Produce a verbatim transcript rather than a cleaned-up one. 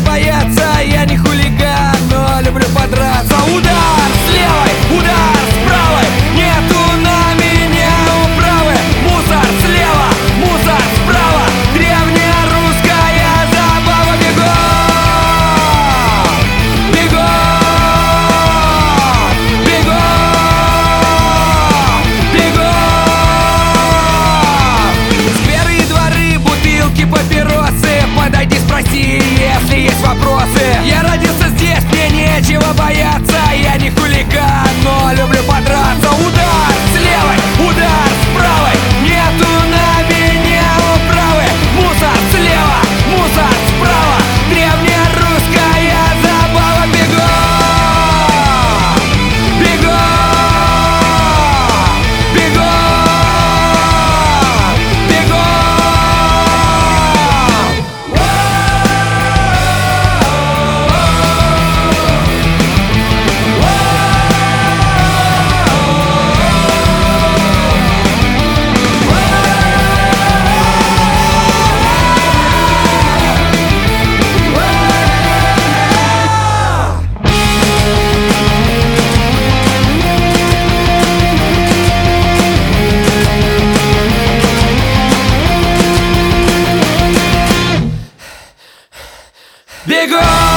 бояться, я не хулиган, но люблю подраться. Удар с левой, удар с правой, нету на меня управы. Мусор слева, мусор справа, древняя русская забава. Бегом, бегом, бегом, бегом. Скверы и дворы, бутылки, папиросы. Подойди, спроси, если есть вопросы. Я родился здесь, мне нечего бояться. Я не хулиган, но люблю подраться. Удар с левой, удар с правой, нету на меня управы. Мусор слева, мусор справа, древняя русская забава. Бегом, бегом, бегом, бегом. Бегом!